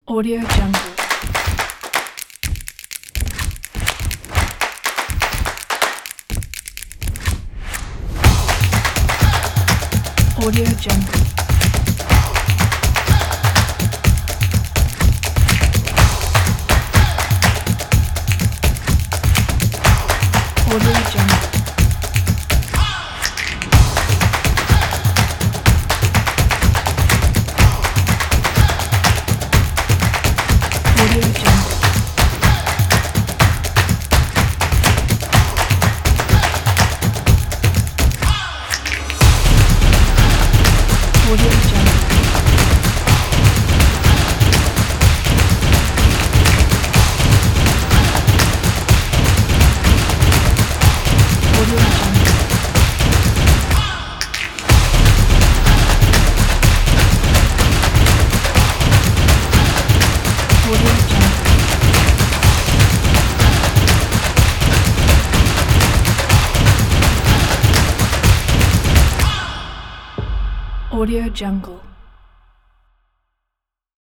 Audio Jungle. Audio Jungle. Audio Jungle. Audio Jungle. Audio Jungle. Audio Jungle. Audio Jungle. Audio Jungle.